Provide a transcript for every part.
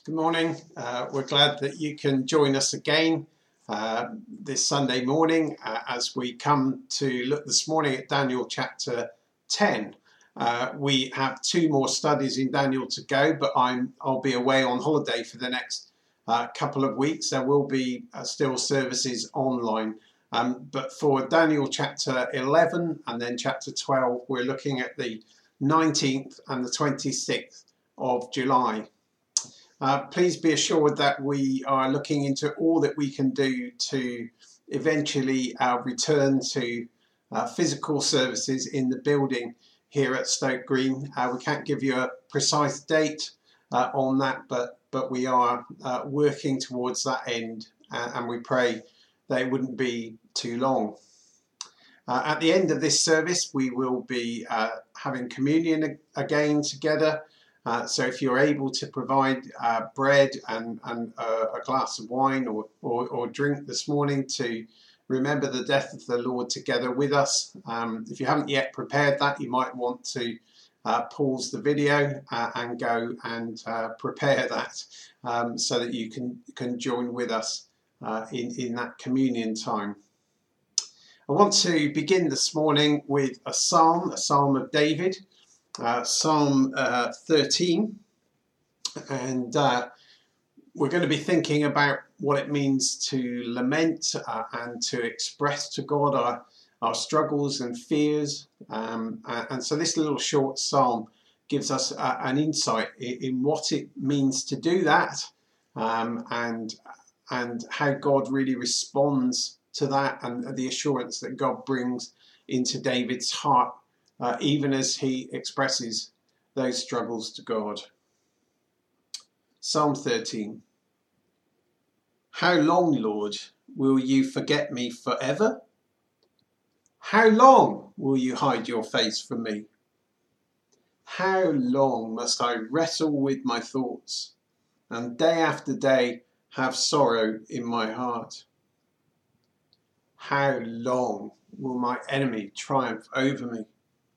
Good morning. We're glad that you can join us again this Sunday morning as we come to look this morning at Daniel chapter 10. We have two more studies in Daniel to go, but I'll be away on holiday for the next couple of weeks. There will be still services online. But for Daniel chapter 11 and then chapter 12, we're looking at the 19th and the 26th of July. Please be assured that we are looking into all that we can do to eventually return to physical services in the building here at Stoke Green. We can't give you a precise date on that, but we are working towards that end, and we pray that it wouldn't be too long. At the end of this service, we will be having communion again together. So if you're able to provide bread and a glass of wine or drink this morning to remember the death of the Lord together with us, if you haven't yet prepared that, you might want to pause the video and go and prepare that so that you can join with us in that communion time. I want to begin this morning with a psalm of David. Psalm 13, and we're going to be thinking about what it means to lament and to express to God our struggles and fears, and so this little short psalm gives us an insight in what it means to do that, and how God really responds to that, and the assurance that God brings into David's heart even as he expresses those struggles to God. Psalm 13. How long, Lord, will you forget me forever? How long will you hide your face from me? How long must I wrestle with my thoughts and day after day have sorrow in my heart? How long will my enemy triumph over me?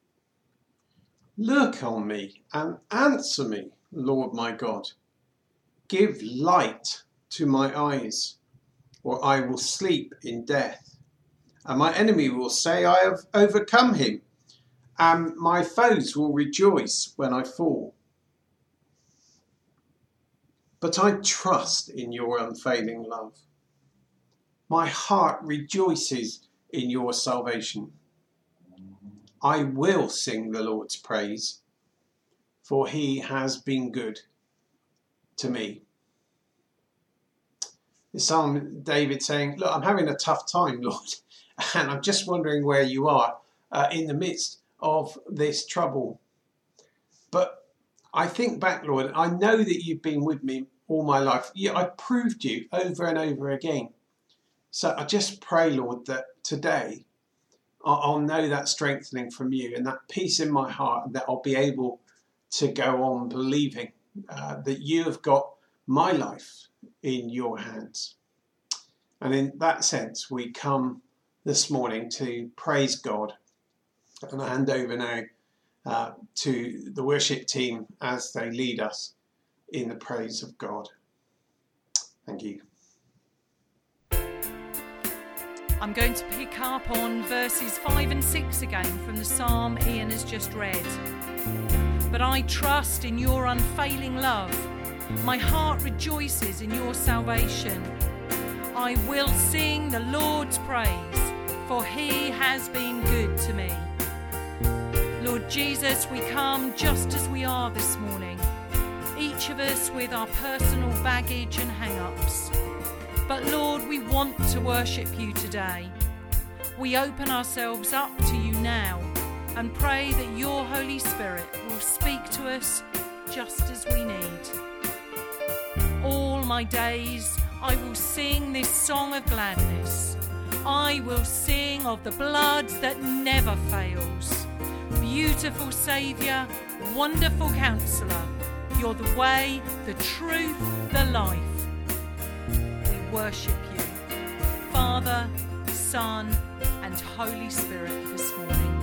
Look on me and answer me, Lord my God. Give light to my eyes, or I will sleep in death. And my enemy will say, I have overcome him, and my foes will rejoice when I fall. But I trust in your unfailing love. My heart rejoices in your salvation. I will sing the Lord's praise, for he has been good to me. The Psalm David saying, look, I'm having a tough time, Lord, and I'm just wondering where you are in the midst of this trouble. But I think back, Lord, I know that you've been with me all my life. I proved you over and over again. So I just pray, Lord, that today I'll know that strengthening from you and that peace in my heart, and that I'll be able to go on believing that you have got my life in your hands. And in that sense, we come this morning to praise God. And I hand over now to the worship team as they lead us in the praise of God. Thank you. I'm going to pick up on verses 5 and 6 again from the psalm Ian has just read. But I trust in your unfailing love. My heart rejoices in your salvation. I will sing the Lord's praise, for he has been good to me. Lord Jesus, we come just as we are this morning, each of us with our personal baggage and hang-ups. But Lord, we want to worship you today. We open ourselves up to you now and pray that your Holy Spirit will speak to us just as we need. All my days I will sing this song of gladness. I will sing of the blood that never fails. Beautiful Saviour, wonderful Counselor, you're the way, the truth, the life. Worship you, Father, Son, and Holy Spirit this morning.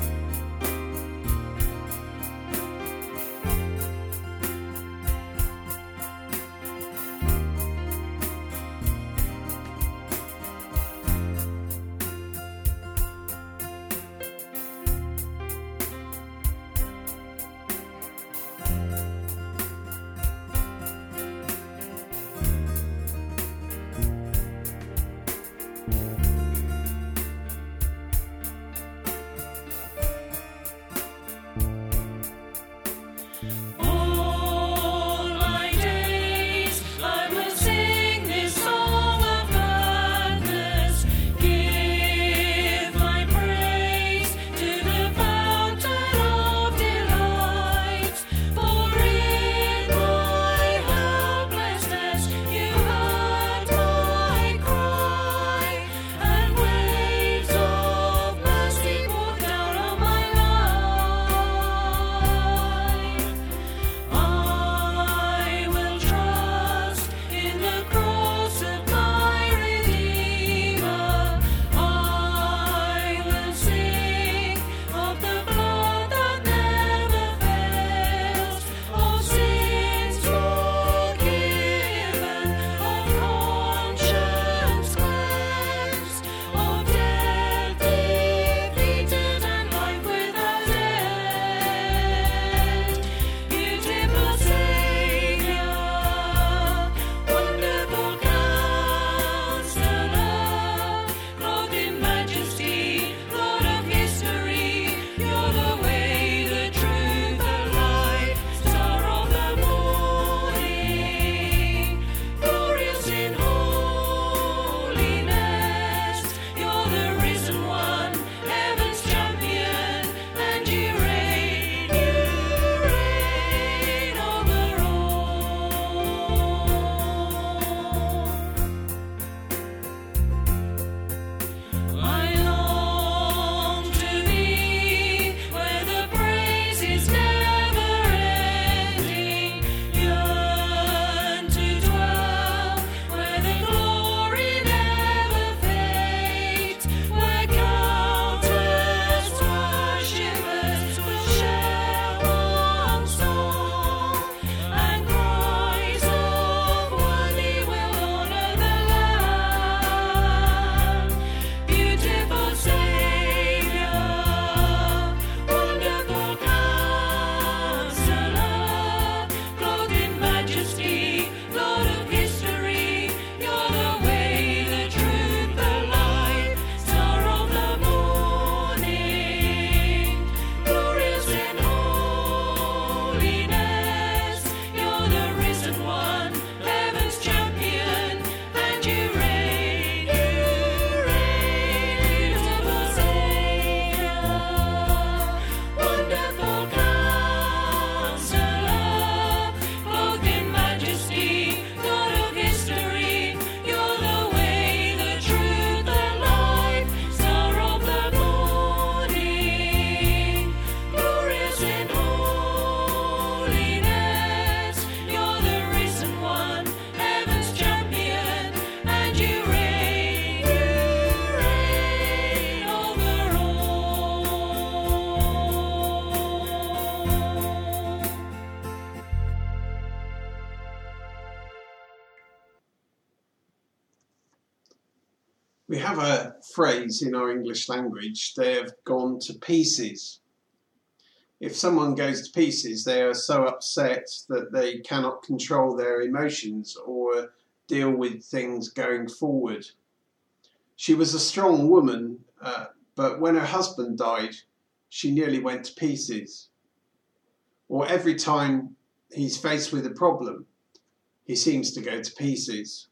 We have a phrase in our English language, they have gone to pieces. If someone goes to pieces, they are so upset that they cannot control their emotions or deal with things going forward. She was a strong woman, but when her husband died, she nearly went to pieces. Or every time he's faced with a problem, he seems to go to pieces.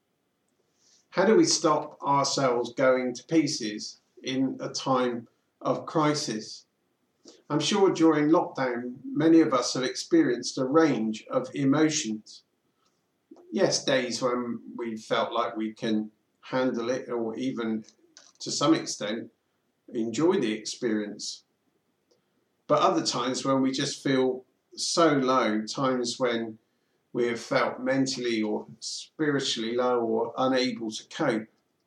How do we stop ourselves going to pieces in a time of crisis? I'm sure during lockdown, many of us have experienced a range of emotions. Yes, days when we felt like we can handle it, or even to some extent enjoy the experience. But other times when we just feel so low, times when we have felt mentally or spiritually low or unable to cope.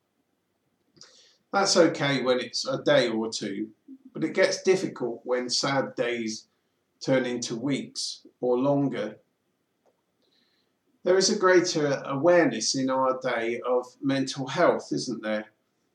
That's okay when it's a day or two, but it gets difficult when sad days turn into weeks or longer. There is a greater awareness in our day of mental health, isn't there?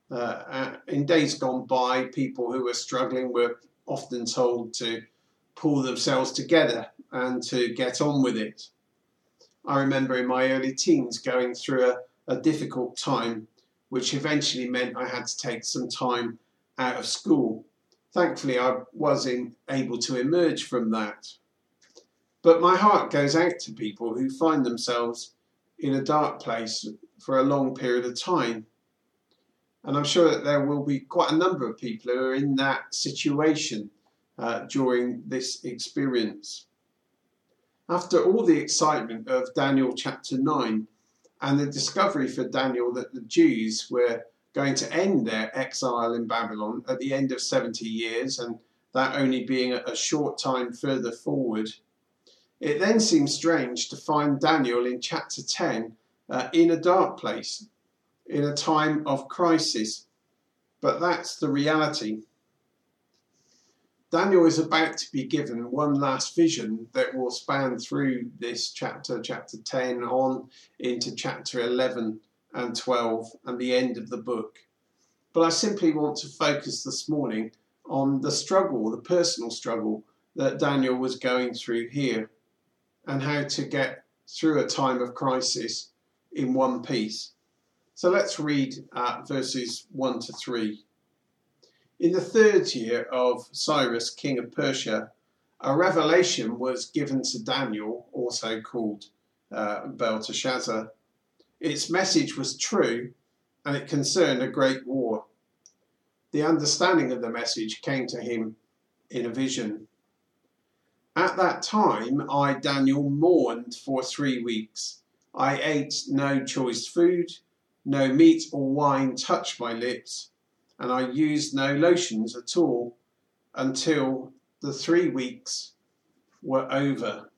In days gone by, people who were struggling were often told to pull themselves together and to get on with it. I remember in my early teens going through a difficult time, which eventually meant I had to take some time out of school. Thankfully, I was able to emerge from that. But my heart goes out to people who find themselves in a dark place for a long period of time. And I'm sure that there will be quite a number of people who are in that situation during this experience. After all the excitement of Daniel chapter 9 and the discovery for Daniel that the Jews were going to end their exile in Babylon at the end of 70 years, and that only being a short time further forward, it then seems strange to find Daniel in chapter 10 in a dark place, in a time of crisis. But that's the reality. Daniel is about to be given one last vision that will span through this chapter 10, on into chapter 11 and 12 and the end of the book. But I simply want to focus this morning on the struggle, the personal struggle that Daniel was going through here, and how to get through a time of crisis in one piece. So let's read verses 1 to 3. In the 3rd year of Cyrus, king of Persia, a revelation was given to Daniel, also called Belteshazzar. Its message was true, and it concerned a great war. The understanding of the message came to him in a vision. At that time, I, Daniel, mourned for 3 weeks. I ate no choice food, no meat or wine touched my lips, and I used no lotions at all until the 3 weeks were over.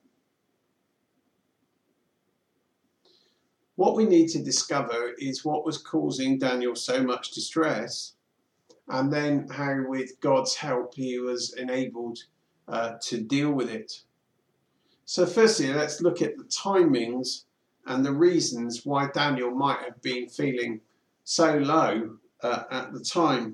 What we need to discover is what was causing Daniel so much distress, and then how with God's help he was enabled to deal with it. So firstly, let's look at the timings and the reasons why Daniel might have been feeling so low at the time.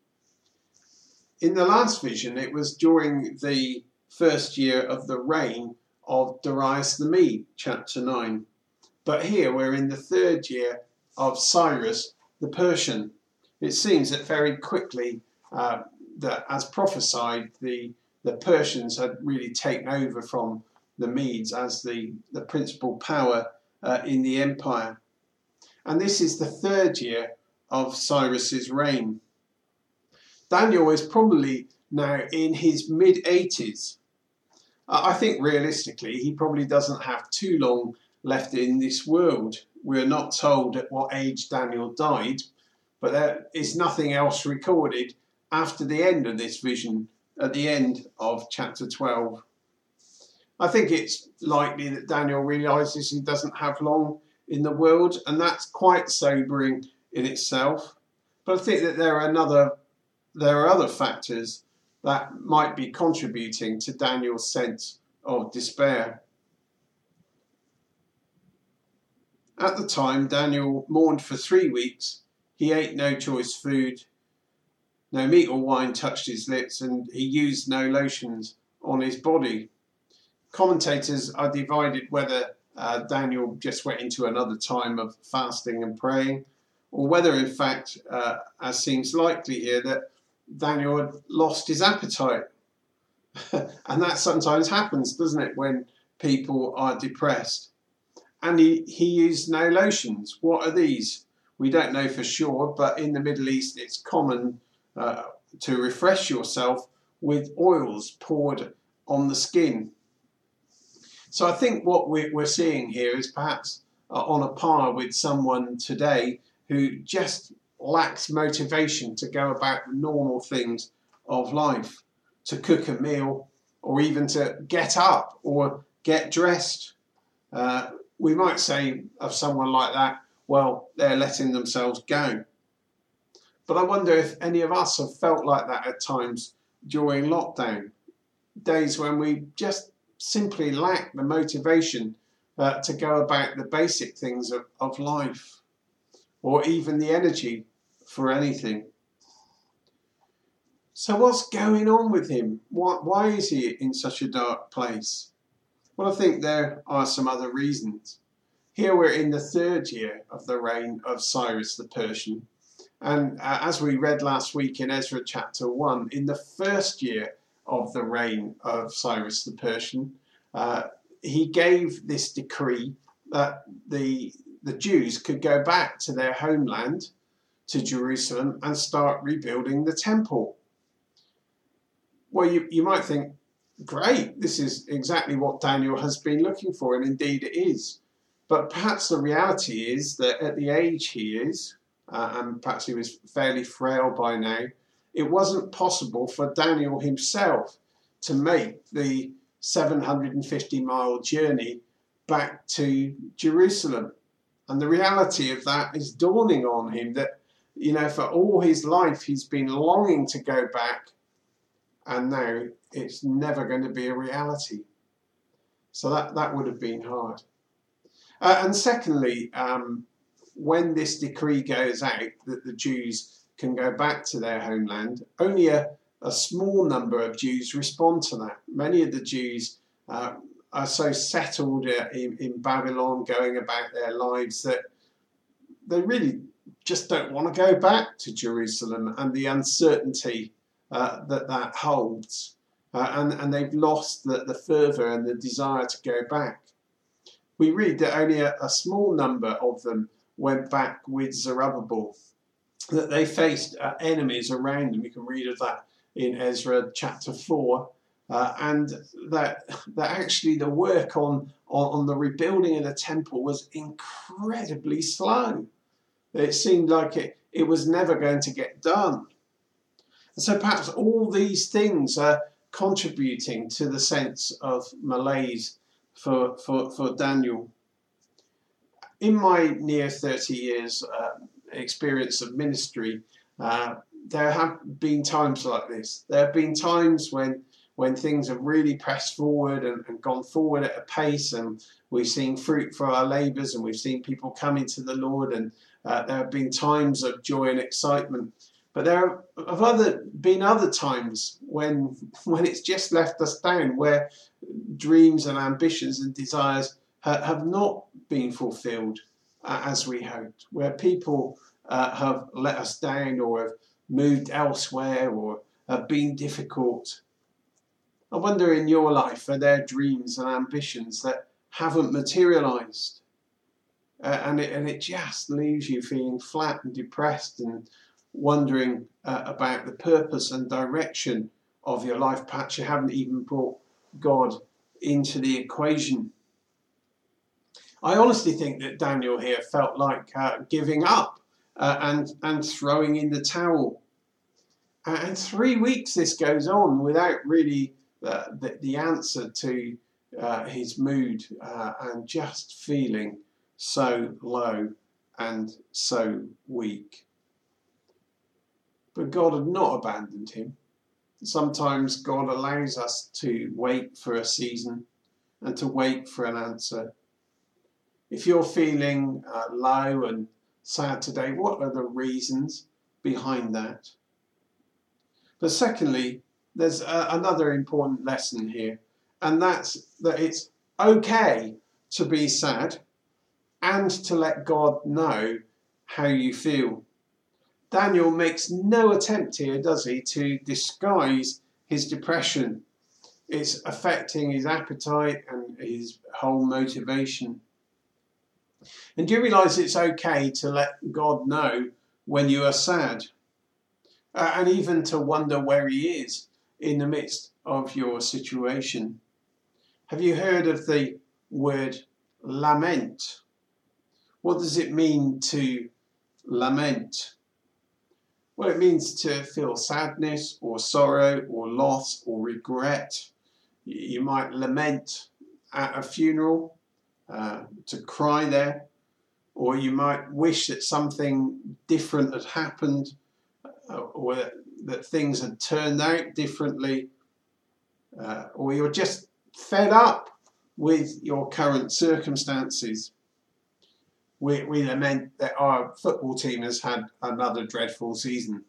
In the last vision, it was during the 1st year of the reign of Darius the Mede, chapter 9. But here we're in the 3rd year of Cyrus the Persian. It seems that very quickly, that as prophesied, the Persians had really taken over from the Medes as the principal power in the empire. And this is the 3rd year of Cyrus's reign. Daniel is probably now in his mid-80s. I think realistically he probably doesn't have too long left in this world. We're not told at what age Daniel died, but there is nothing else recorded after the end of this vision at the end of chapter 12. I think it's likely that Daniel realises he doesn't have long in the world, and that's quite sobering in itself. But I think that there are other factors that might be contributing to Daniel's sense of despair. At the time Daniel mourned for 3 weeks, He ate no choice food. No meat or wine touched his lips, and he used no lotions on his body. Commentators are divided whether Daniel just went into another time of fasting and praying, or whether in fact, as seems likely here, that Daniel had lost his appetite. And that sometimes happens, doesn't it, when people are depressed. And he used no lotions. What are these? We don't know for sure, but in the Middle East it's common to refresh yourself with oils poured on the skin. So I think what we're seeing here is perhaps on a par with someone today who just lacks motivation to go about the normal things of life, to cook a meal, or even to get up or get dressed. We might say of someone like that, well, they're letting themselves go. But I wonder if any of us have felt like that at times during lockdown, days when we just simply lack the motivation to go about the basic things of life, or even the energy for anything. So what's going on with him? Why is he in such a dark place? Well, I think there are some other reasons. Here we're in the 3rd year of the reign of Cyrus the Persian. And as we read last week in Ezra chapter 1, in the 1st year of the reign of Cyrus the Persian, he gave this decree that the Jews could go back to their homeland, to Jerusalem, and start rebuilding the temple. Well, you might think, great, this is exactly what Daniel has been looking for, and indeed it is. But perhaps the reality is that at the age he is, and perhaps he was fairly frail by now, it wasn't possible for Daniel himself to make the 750-mile journey back to Jerusalem. And the reality of that is dawning on him that, for all his life he's been longing to go back, and now it's never going to be a reality. So that would have been hard. And secondly, when this decree goes out that the Jews can go back to their homeland, only a small number of Jews respond to that. Many of the Jews are so settled in Babylon, going about their lives, that they really just don't want to go back to Jerusalem and the uncertainty that holds. And they've lost the fervour and the desire to go back. We read that only a small number of them went back with Zerubbabel, that they faced enemies around them. You can read of that in Ezra chapter 4, and that actually the work on the rebuilding of the temple was incredibly slow. It seemed like it was never going to get done. And so perhaps all these things are contributing to the sense of malaise for Daniel. In my near 30 years experience of ministry, there have been times like this. There have been times when things have really pressed forward and gone forward at a pace, and we've seen fruit for our labours, and we've seen people come into the Lord, and there have been times of joy and excitement. But there have been other times when it's just left us down, where dreams and ambitions and desires have not been fulfilled as we hoped, where people have let us down, or have moved elsewhere, or have been difficult. I wonder, in your life, are there dreams and ambitions that haven't materialised? And it just leaves you feeling flat and depressed, and wondering about the purpose and direction of your life. Perhaps you haven't even brought God into the equation. I honestly think that Daniel here felt like giving up and throwing in the towel. And 3 weeks this goes on without really the answer to his mood, and just feeling so low and so weak. But God had not abandoned him. Sometimes God allows us to wait for a season and to wait for an answer. If you're feeling low and sad today? What are the reasons behind that? But secondly, there's another important lesson here, and that's that it's okay to be sad and to let God know how you feel. Daniel makes no attempt here, does he, to disguise his depression. It's affecting his appetite and his whole motivation. And do you realise it's okay to let God know when you are sad? And even to wonder where he is in the midst of your situation. Have you heard of the word lament? What does it mean to lament? Well, it means to feel sadness or sorrow or loss or regret. You might lament at a funeral, to cry there, or you might wish that something different had happened, or that things had turned out differently, or you're just fed up with your current circumstances. We lament that our football team has had another dreadful season.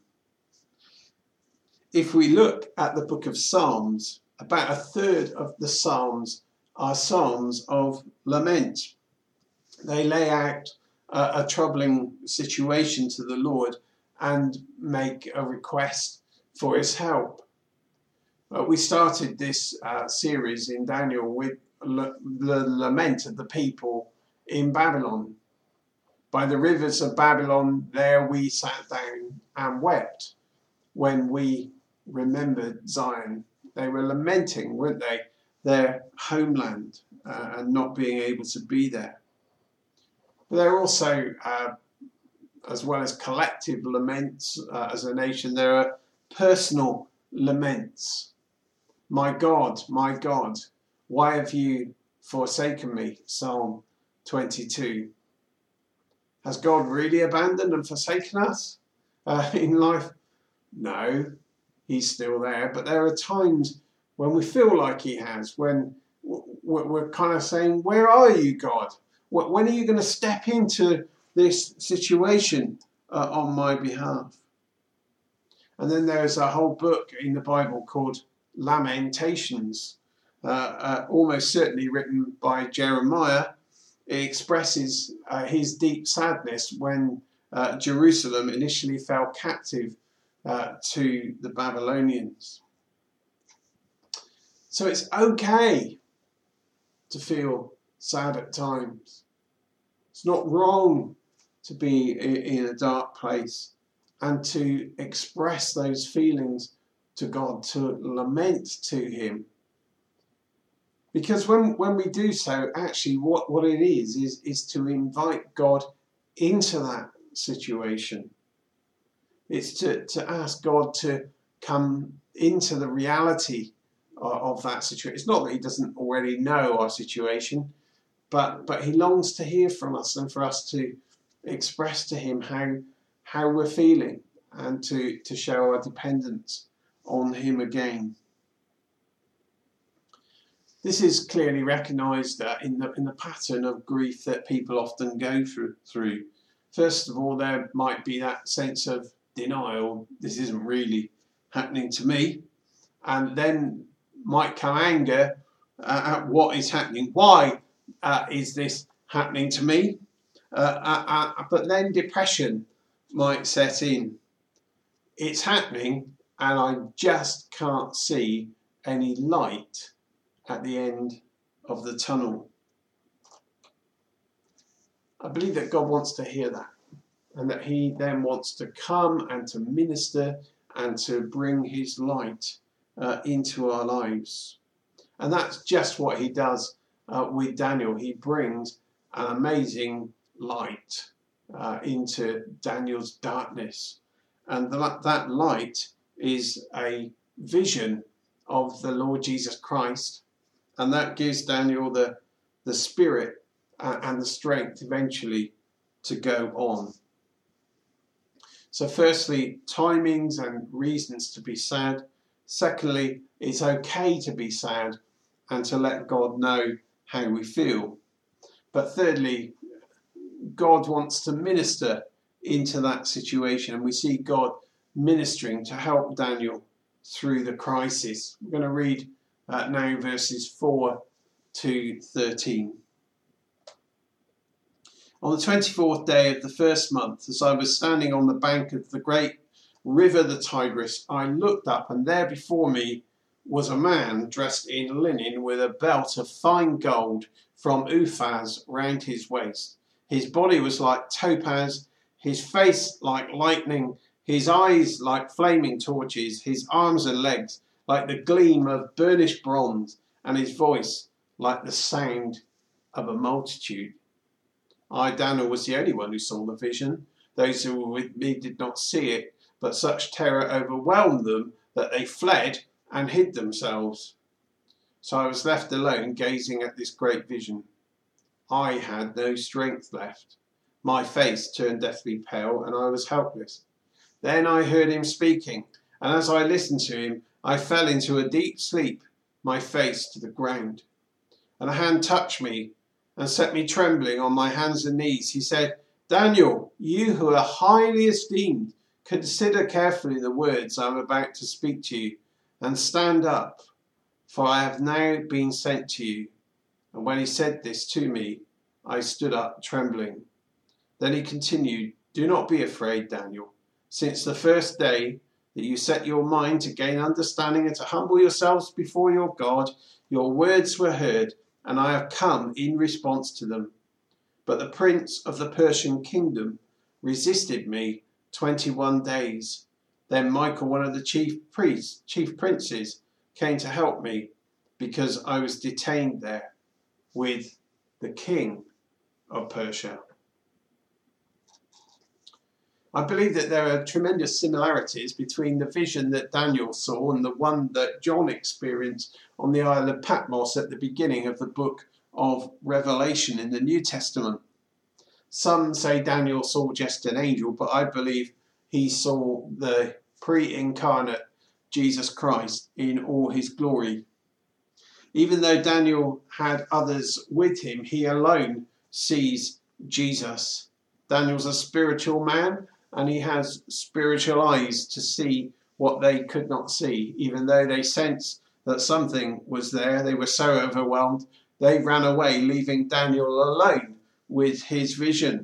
If we look at the book of Psalms, about a third of the Psalms are Psalms of lament. They lay out a troubling situation to the Lord and make a request for his help. We started this series in Daniel with the lament of the people in Babylon. By the rivers of Babylon, there we sat down and wept when we remembered Zion. They were lamenting, weren't they, their homeland and not being able to be there. But they're also, as well as collective laments as a nation, there are personal laments. My God, why have you forsaken me? Psalm 22. Has God really abandoned and forsaken us in life? No, he's still there. But there are times when we feel like he has, when we're kind of saying, where are you, God? When are you going to step into this situation on my behalf? And then there's a whole book in the Bible called Lamentations, almost certainly written by Jeremiah. It expresses his deep sadness when Jerusalem initially fell captive to the Babylonians. So it's okay to feel sad at times. It's not wrong to be in a dark place and to express those feelings to God, to lament to him. Because when we do so, actually what it is to invite God into that situation. It's to ask God to come into the reality of that situation. It's not that he doesn't already know our situation, but he longs to hear from us and for us to express to him how we're feeling and to show our dependence on him again. This is clearly recognised in the pattern of grief that people often go through. First of all, there might be that sense of denial. This isn't really happening to me. And then might come anger at what is happening. Why is this happening to me? But then depression might set in. It's happening and I just can't see any light at the end of the tunnel. I believe that God wants to hear that, and that he then wants to come and to minister and to bring his light into our lives. And that's just what he does with Daniel. He brings an amazing light into Daniel's darkness. And that light is a vision of the Lord Jesus Christ. And that gives Daniel the spirit and the strength eventually to go on. So firstly, timings and reasons to be sad. Secondly, it's okay to be sad and to let God know how we feel. But thirdly, God wants to minister into that situation, and we see God ministering to help Daniel through the crisis. We're going to read now verses 4 to 13. On the 24th day of the first month, as I was standing on the bank of the great river the Tigris, I looked up, and there before me was a man dressed in linen with a belt of fine gold from Uphaz round his waist. His body was like topaz, his face like lightning, his eyes like flaming torches, his arms and legs like the gleam of burnished bronze, and his voice like the sound of a multitude. I, Daniel, was the only one who saw the vision. Those who were with me did not see it, but such terror overwhelmed them that they fled and hid themselves. So I was left alone, gazing at this great vision. I had no strength left. My face turned deathly pale, and I was helpless. Then I heard him speaking, and as I listened to him, I fell into a deep sleep, my face to the ground. And a hand touched me and set me trembling on my hands and knees. He said, Daniel, you who are highly esteemed, consider carefully the words I am about to speak to you, and stand up, for I have now been sent to you. And when he said this to me, I stood up trembling. Then he continued, do not be afraid, Daniel. Since the first day that you set your mind to gain understanding and to humble yourselves before your God, your words were heard, and I have come in response to them. But the prince of the Persian kingdom resisted me 21 days. Then Michael, one of the chief princes, came to help me because I was detained there with the king of Persia. I believe that there are tremendous similarities between the vision that Daniel saw and the one that John experienced on the Isle of Patmos at the beginning of the book of Revelation in the New Testament. Some say Daniel saw just an angel, but I believe he saw the pre-incarnate Jesus Christ in all his glory. Even though Daniel had others with him, he alone sees Jesus. Daniel's a spiritual man, and he has spiritual eyes to see what they could not see. Even though they sensed that something was there, they were so overwhelmed, they ran away, leaving Daniel alone with his vision.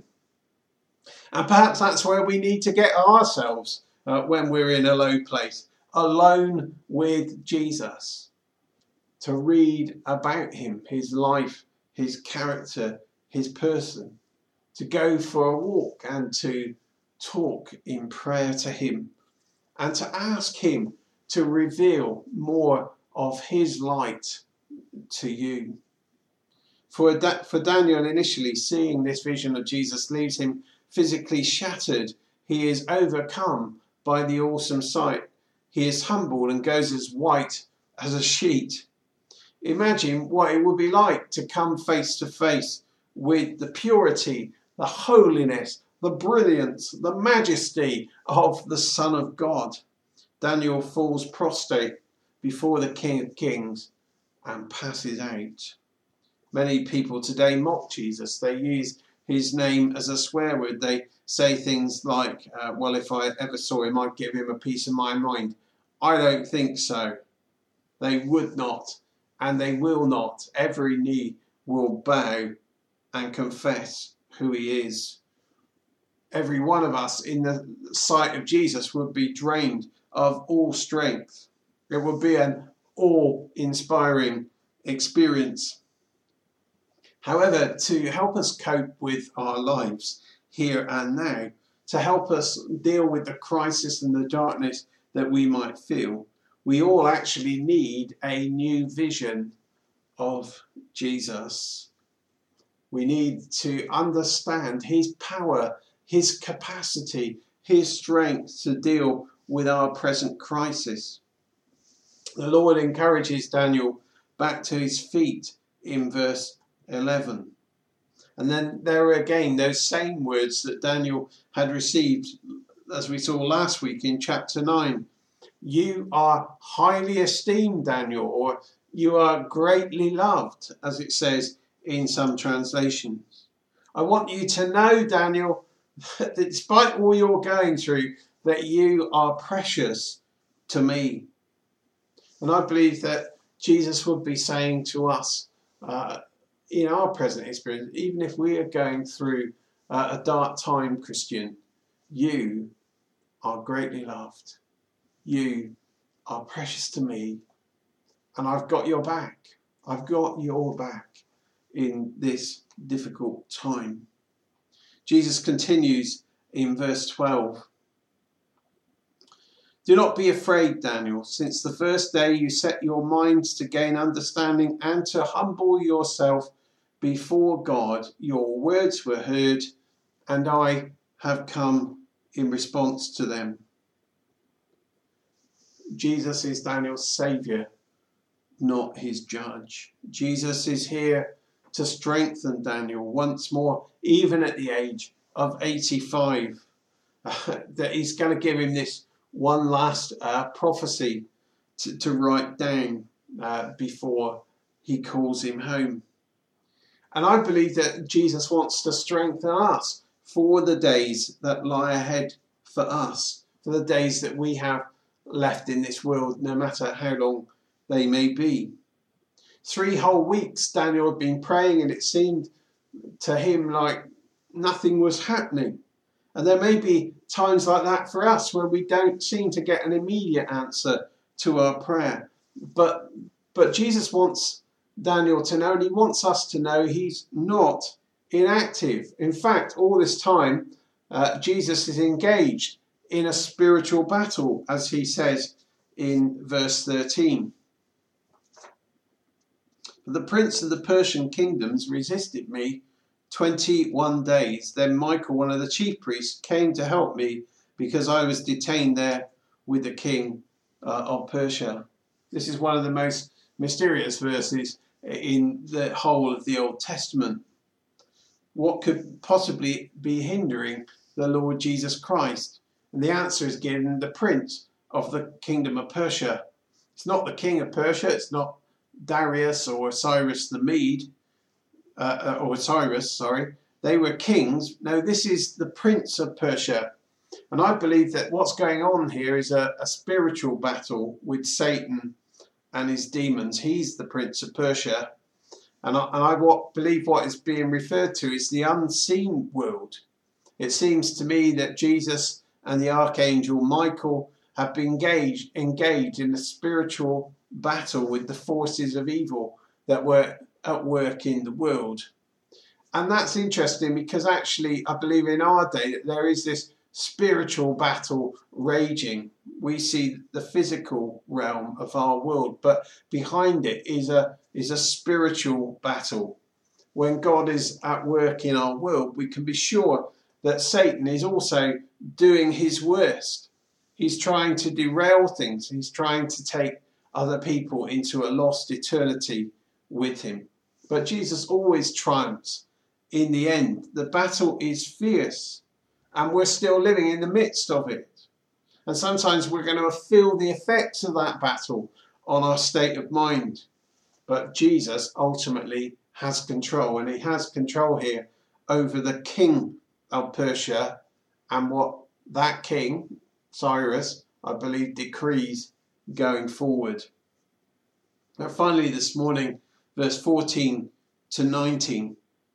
And perhaps that's where we need to get ourselves when we're in a low place, alone with Jesus, to read about him, his life, his character, his person, to go for a walk and to talk in prayer to him, and to ask him to reveal more of his light to you. For Daniel, initially, seeing this vision of Jesus leaves him physically shattered. He is overcome by the awesome sight. He is humbled and goes as white as a sheet. Imagine what it would be like to come face to face with the purity, the holiness, the brilliance, the majesty of the Son of God. Daniel falls prostrate before the King of Kings and passes out. Many people today mock Jesus. They use his name as a swear word. They say things like, well, if I ever saw him, I'd give him a piece of my mind. I don't think so. They would not, and they will not. Every knee will bow and confess who he is. Every one of us in the sight of Jesus would be drained of all strength. It would be an awe-inspiring experience. However, to help us cope with our lives here and now, to help us deal with the crisis and the darkness that we might feel, we all actually need a new vision of Jesus. We need to understand his power, his capacity, his strength to deal with our present crisis. The Lord encourages Daniel back to his feet in verse 11. And then there are again those same words that Daniel had received, as we saw last week in chapter 9. You are highly esteemed, Daniel, or you are greatly loved, as it says in some translations. I want you to know, Daniel, that despite all you're going through, that you are precious to me. And I believe that Jesus would be saying to us in our present experience, even if we are going through a dark time, Christian, you are greatly loved. You are precious to me, and I've got your back. I've got your back in this difficult time. Jesus continues in verse 12. Do not be afraid, Daniel, since the first day you set your minds to gain understanding and to humble yourself before God, your words were heard, and I have come in response to them. Jesus is Daniel's saviour, not his judge. Jesus is here to strengthen Daniel once more, even at the age of 85, that he's going to give him this one last prophecy to write down before he calls him home. And I believe that Jesus wants to strengthen us for the days that lie ahead for us, for the days that we have left in this world, no matter how long they may be. 3 whole weeks Daniel had been praying, and it seemed to him like nothing was happening. And there may be times like that for us where we don't seem to get an immediate answer to our prayer. But Jesus wants Daniel to know, and he wants us to know, he's not inactive. In fact, all this time, Jesus is engaged in a spiritual battle, as he says in verse 13. The prince of the Persian kingdoms resisted me 21 days. Then Michael, one of the chief priests, came to help me because I was detained there with the king of Persia. This is one of the most mysterious verses in the whole of the Old Testament. What could possibly be hindering the Lord Jesus Christ? And the answer is given: the prince of the kingdom of Persia. It's not the king of Persia. It's not Darius or Cyrus the Mede, They were kings. No, this is the prince of Persia. And I believe that what's going on here is a spiritual battle with Satan and his demons. He's the prince of Persia. And I believe what is being referred to is the unseen world. It seems to me that Jesus and the archangel Michael have been engaged in a spiritual battle with the forces of evil that were at work in the world. And that's interesting because actually I believe in our day that there is this spiritual battle raging. We see the physical realm of our world, but behind it is a spiritual battle. When God is at work in our world, we can be sure that Satan is also doing his worst. He's trying to derail things. He's trying to take other people into a lost eternity with him. But Jesus always triumphs in the end. The battle is fierce, and we're still living in the midst of it. And sometimes we're going to feel the effects of that battle on our state of mind. But Jesus ultimately has control, and he has control here over the king of Persia and what that king, Cyrus, I believe, decrees going forward. Now finally this morning, verse 14 to 19.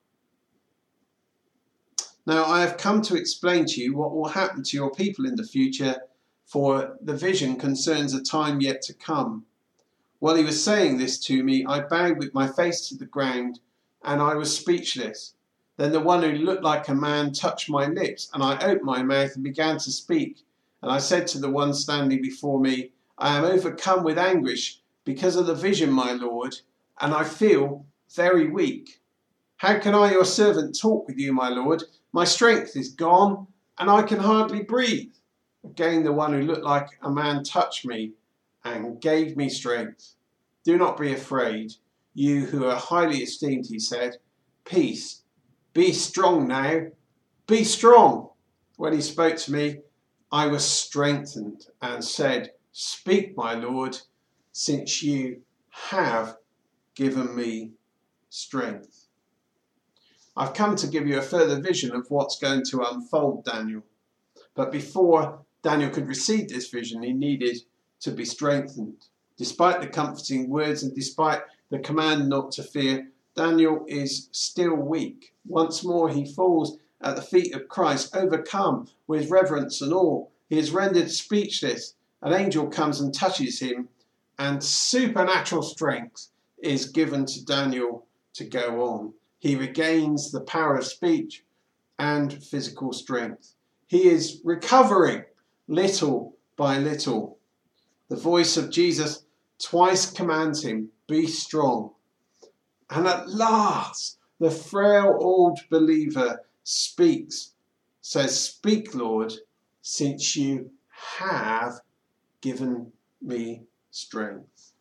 Now I have come to explain to you what will happen to your people in the future, for the vision concerns a time yet to come. While he was saying this to me, I bowed with my face to the ground, and I was speechless. Then the one who looked like a man touched my lips, and I opened my mouth and began to speak. And I said to the one standing before me, I am overcome with anguish because of the vision, my Lord, and I feel very weak. How can I, your servant, talk with you, my Lord? My strength is gone, and I can hardly breathe. Again, the one who looked like a man touched me and gave me strength. Do not be afraid, you who are highly esteemed, he said. Peace. Be strong now. Be strong. When he spoke to me, I was strengthened and said, Speak, my Lord, since you have given me strength. I've come to give you a further vision of what's going to unfold, Daniel. But before Daniel could receive this vision, he needed to be strengthened. Despite the comforting words and despite the command not to fear, Daniel is still weak. Once more he falls at the feet of Christ, overcome with reverence and awe. He is rendered speechless. An angel comes and touches him, and supernatural strength is given to Daniel to go on. He regains the power of speech and physical strength. He is recovering little by little. The voice of Jesus twice commands him, be strong. And at last, the frail old believer speaks, says, speak, Lord, since you have given me strength.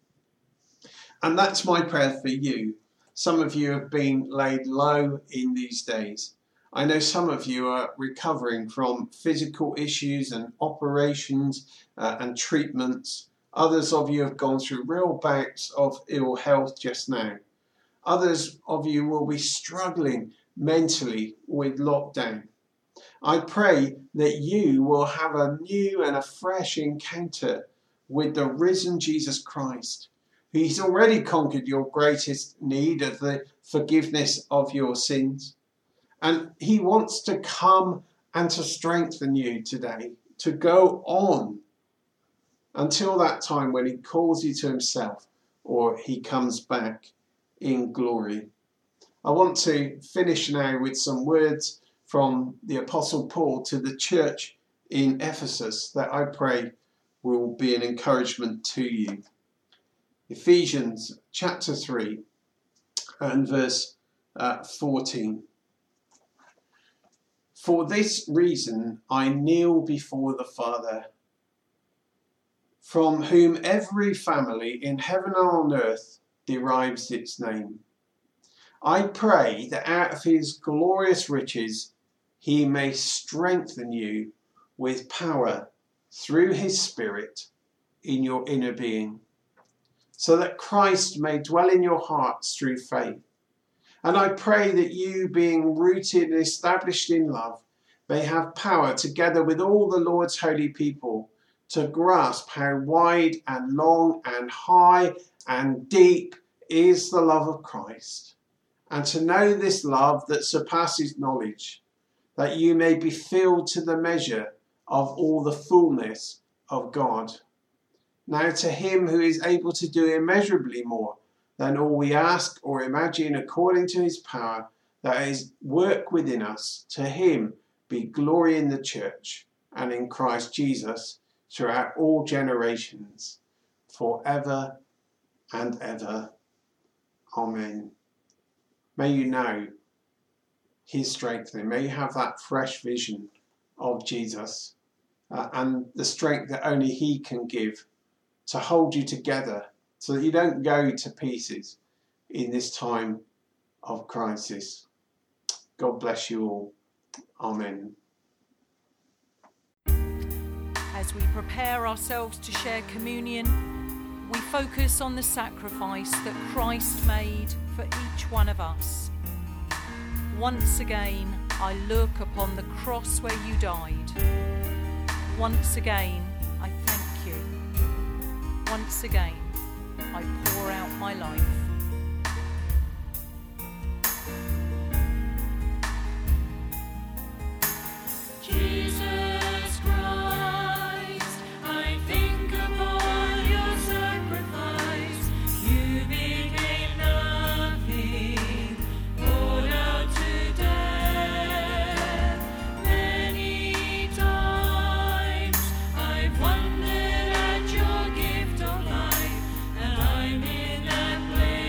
And that's my prayer for you. Some of you have been laid low in these days. I know some of you are recovering from physical issues and operations and treatments. Others of you have gone through real bouts of ill health just now. Others of you will be struggling mentally with lockdown. I pray that you will have a new and a fresh encounter with the risen Jesus Christ. He's already conquered your greatest need of the forgiveness of your sins. And he wants to come and to strengthen you today, to go on until that time when he calls you to himself or he comes back in glory. I want to finish now with some words from the Apostle Paul to the church in Ephesus that I pray will be an encouragement to you. Ephesians chapter 3 and verse 14. For this reason I kneel before the Father, from whom every family in heaven and on earth derives its name. I pray that out of his glorious riches he may strengthen you with power through his Spirit in your inner being, so that Christ may dwell in your hearts through faith. And I pray that you, being rooted and established in love, may have power together with all the Lord's holy people to grasp how wide and long and high and deep is the love of Christ, and to know this love that surpasses knowledge, that you may be filled to the measure of all the fullness of God. Now to him who is able to do immeasurably more than all we ask or imagine, according to his power that is work within us, to him be glory in the church and in Christ Jesus throughout all generations, forever and ever. Amen. May you know his strengthening. May you have that fresh vision of Jesus and the strength that only he can give to hold you together so that you don't go to pieces in this time of crisis. God bless you all. Amen. As we prepare ourselves to share communion, we focus on the sacrifice that Christ made for each one of us. Once again, I look upon the cross where you died. Once again, I thank you. Once again, I pour out my life. Jesus Christ, I think upon your sacrifice. You became nothing, poured out to death. Many times I've wondered at your gift of life, and I'm in that place.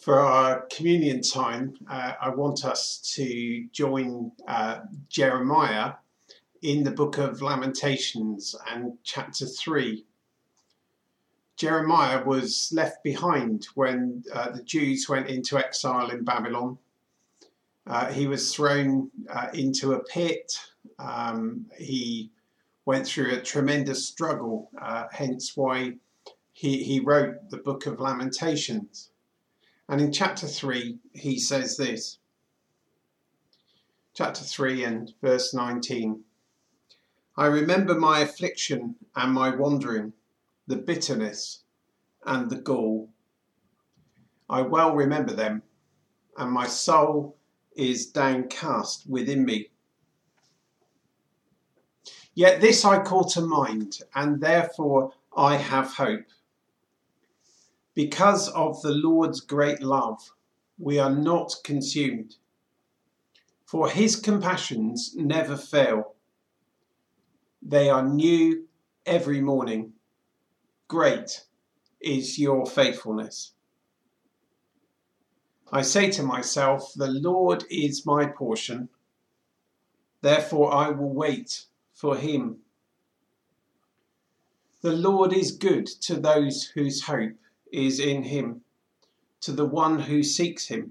For our communion time, I want us to join Jeremiah in the book of Lamentations and chapter 3. Jeremiah was left behind when the Jews went into exile in Babylon. He was thrown into a pit. He went through a tremendous struggle, hence why he wrote the book of Lamentations. And in chapter 3, he says this. Chapter 3 and verse 19. I remember my affliction and my wandering, the bitterness and the gall. I well remember them, and my soul is downcast within me. Yet this I call to mind, and therefore I have hope. Because of the Lord's great love, we are not consumed, for his compassions never fail. They are new every morning. Great is your faithfulness. I say to myself, the Lord is my portion. Therefore I will wait for him. The Lord is good to those whose hope is in him, to the one who seeks him.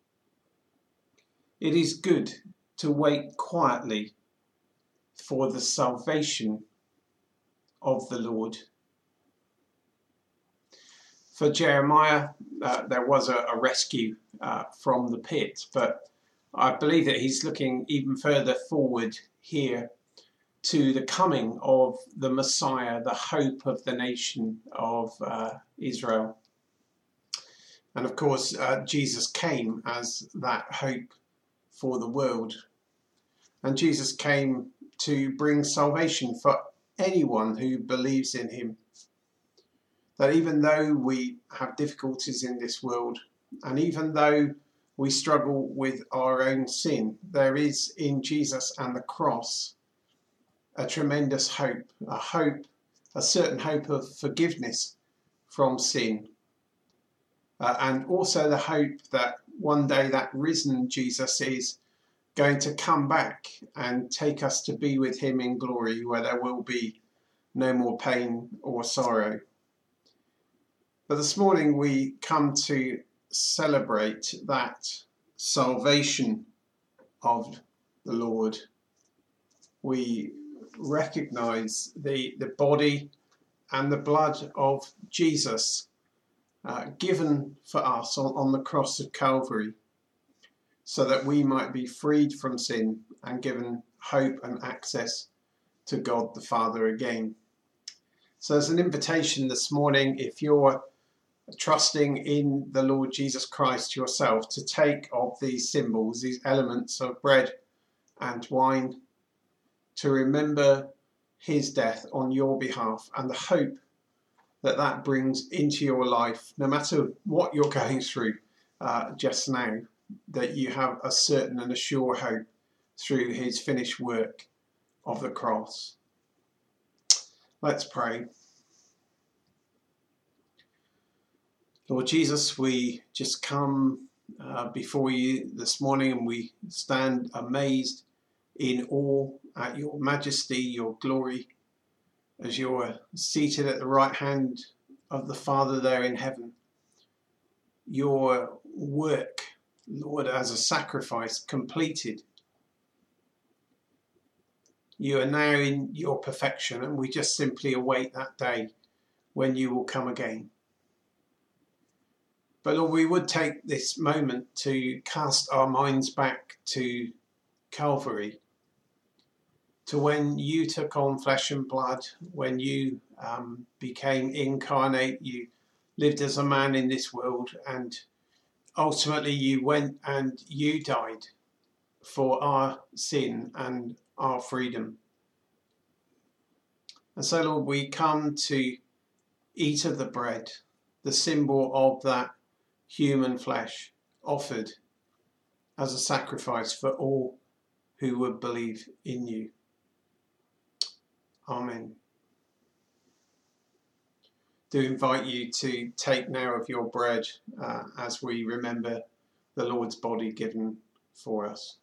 It is good to wait quietly for the salvation of the Lord. For Jeremiah, there was a rescue from the pit, but I believe that he's looking even further forward here to the coming of the Messiah, the hope of the nation of Israel. And of course, Jesus came as that hope for the world. And Jesus came to bring salvation for anyone who believes in him. That even though we have difficulties in this world, and even though we struggle with our own sin, there is in Jesus and the cross a tremendous hope, a certain hope of forgiveness from sin. And also the hope that one day that risen Jesus is going to come back and take us to be with him in glory, where there will be no more pain or sorrow. But this morning we come to celebrate that salvation of the Lord. We recognize the body and the blood of Jesus given for us on the cross of Calvary, so that we might be freed from sin and given hope and access to God the Father again. So there's an invitation this morning, if you're trusting in the Lord Jesus Christ yourself, to take of these symbols, these elements of bread and wine, to remember his death on your behalf and the hope that that brings into your life, no matter what you're going through just now, that you have a certain and a sure hope through his finished work of the cross. Let's pray. Lord Jesus, we just come before you this morning, and we stand amazed in awe at your majesty, your glory, as you're seated at the right hand of the Father there in heaven. Your work, Lord, as a sacrifice completed. You are now in your perfection, and we just simply await that day when you will come again. But Lord, we would take this moment to cast our minds back to Calvary, to when you took on flesh and blood, when you became incarnate, you lived as a man in this world, and ultimately you went and you died for our sin and our freedom. And so, Lord, we come to eat of the bread, the symbol of that human flesh offered as a sacrifice for all who would believe in you. Amen. do invite you to take now of your bread as we remember the Lord's body given for us.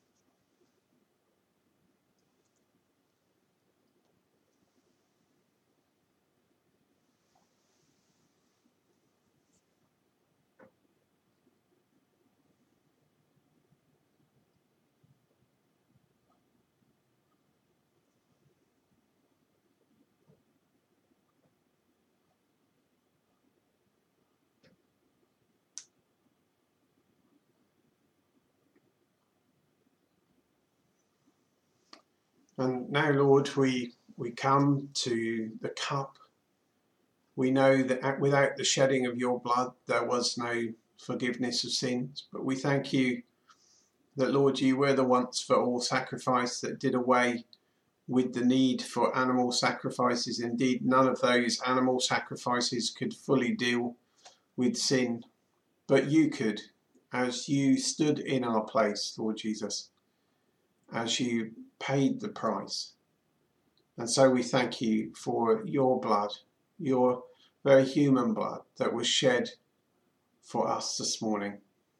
And now, Lord, we come to the cup. We know that without the shedding of your blood, there was no forgiveness of sins. But we thank you that, Lord, you were the once for all sacrifice that did away with the need for animal sacrifices. Indeed, none of those animal sacrifices could fully deal with sin. But you could, as you stood in our place, Lord Jesus, as you paid the price. And so we thank you for your blood, your very human blood that was shed for us this morning.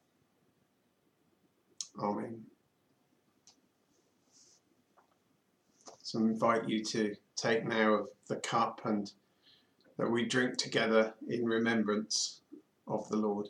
Amen. So I invite you to take now of the cup and that we drink together in remembrance of the Lord.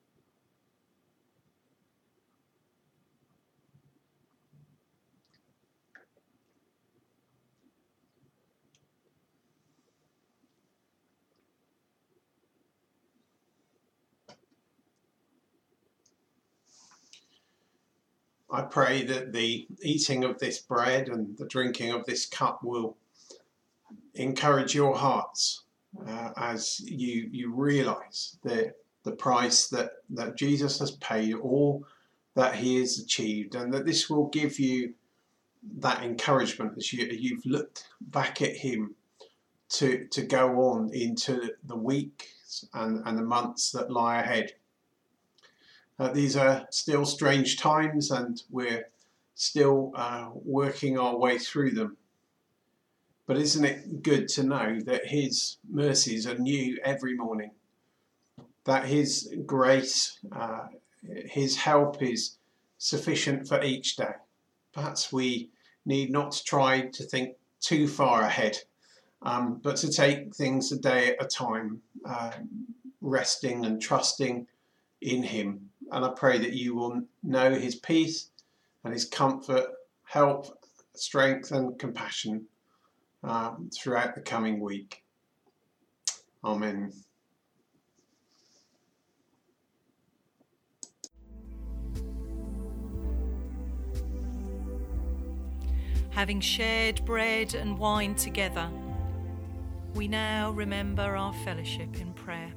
I pray that the eating of this bread and the drinking of this cup will encourage your hearts as you realise the price that Jesus has paid, all that he has achieved, and that this will give you that encouragement as you've looked back at him to go on into the weeks and the months that lie ahead. These are still strange times and we're still working our way through them. But isn't it good to know that his mercies are new every morning? That his grace, his help is sufficient for each day. Perhaps we need not to try to think too far ahead, but to take things a day at a time, resting and trusting in him. And I pray that you will know his peace and his comfort, help, strength and compassion throughout the coming week. Amen. Having shared bread and wine together, we now remember our fellowship in prayer.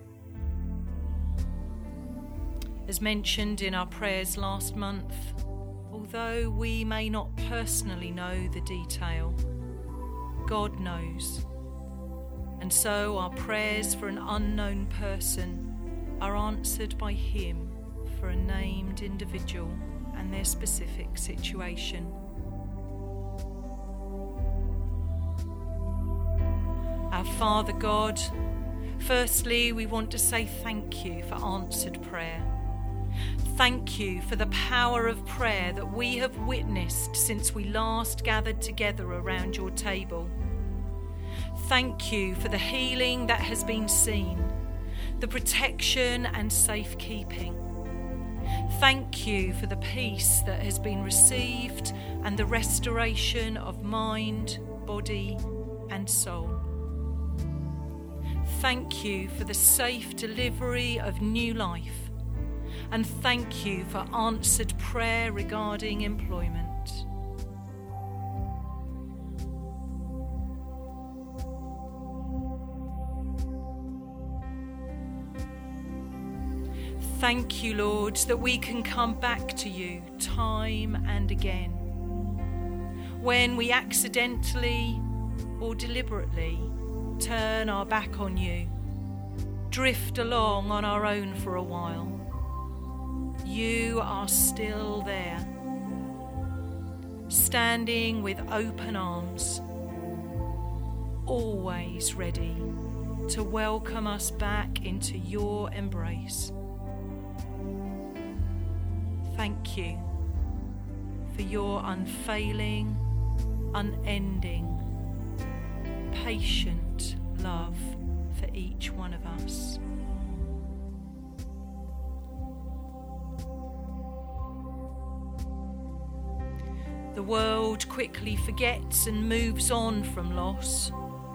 As mentioned in our prayers last month, although we may not personally know the detail, God knows. And so our prayers for an unknown person are answered by him for a named individual and their specific situation. Our Father God, firstly, we want to say thank you for answered prayer. Thank you for the power of prayer that we have witnessed since we last gathered together around your table. Thank you for the healing that has been seen, the protection and safekeeping. Thank you for the peace that has been received and the restoration of mind, body and soul. Thank you for the safe delivery of new life. And thank you for answered prayer regarding employment. Thank you, Lord, that we can come back to you time and again. When we accidentally or deliberately turn our back on you, drift along on our own for a while, you are still there, standing with open arms, always ready to welcome us back into your embrace. Thank you for your unfailing, unending, patient love for each one of us. The world quickly forgets and moves on from loss.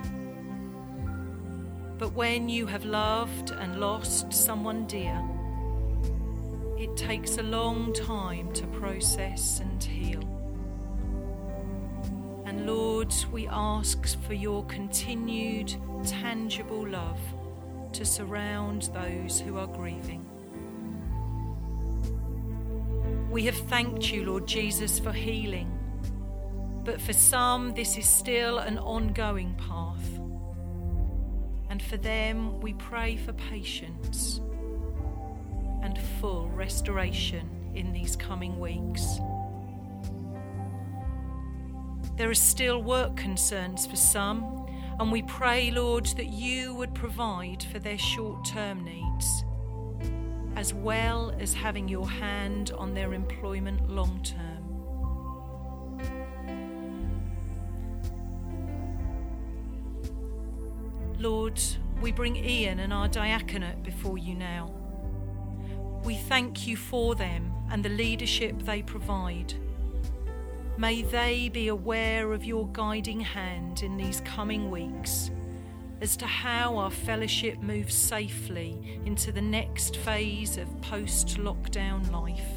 But when you have loved and lost someone dear, it takes a long time to process and heal. And Lord, we ask for your continued, tangible love to surround those who are grieving. We have thanked you, Lord Jesus, for healing, but for some this is still an ongoing path. And for them we pray for patience and full restoration in these coming weeks. There are still work concerns for some, and we pray, Lord, that you would provide for their short-term needs, as well as having your hand on their employment long-term. Lord, we bring Ian and our diaconate before you now. We thank you for them and the leadership they provide. May they be aware of your guiding hand in these coming weeks as to how our fellowship moves safely into the next phase of post-lockdown life.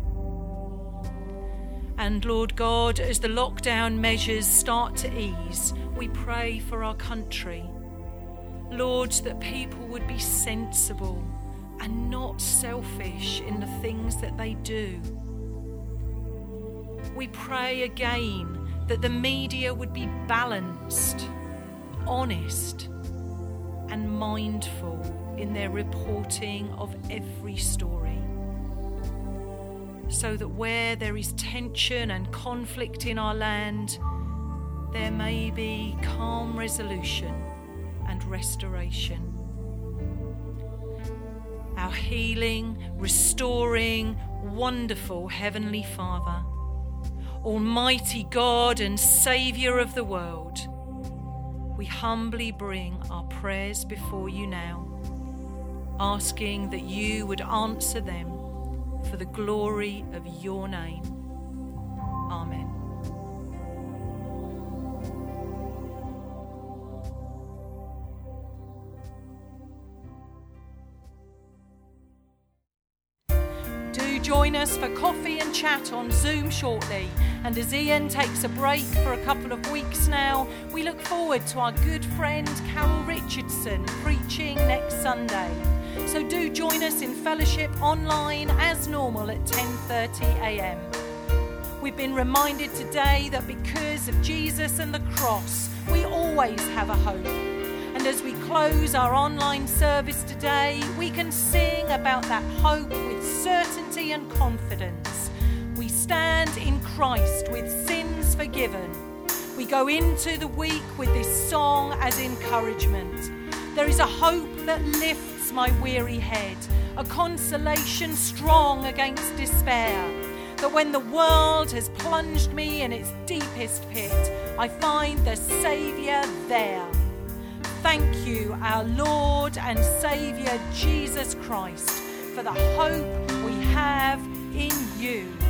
And Lord God, as the lockdown measures start to ease, we pray for our country. Lord, that people would be sensible and not selfish in the things that they do. We pray again that the media would be balanced, honest, and mindful in their reporting of every story, so that where there is tension and conflict in our land, there may be calm resolution and restoration. Our healing, restoring, wonderful Heavenly Father, Almighty God and Saviour of the world, we humbly bring our prayers before you now, asking that you would answer them for the glory of your name. Amen. Join us for coffee and chat on Zoom shortly. And as Ian takes a break for a couple of weeks now, we look forward to our good friend Carol Richardson preaching next Sunday. So do join us in fellowship online as normal at 10:30 a.m. We've been reminded today that because of Jesus and the cross, we always have a hope. And as we close our online service today, we can sing about that hope with certainty and confidence. We stand in Christ with sins forgiven. We go into the week with this song as encouragement. There is a hope that lifts my weary head, a consolation strong against despair, that when the world has plunged me in its deepest pit, I find the Saviour there. Thank you, our Lord and Saviour Jesus Christ, for the hope we have in you.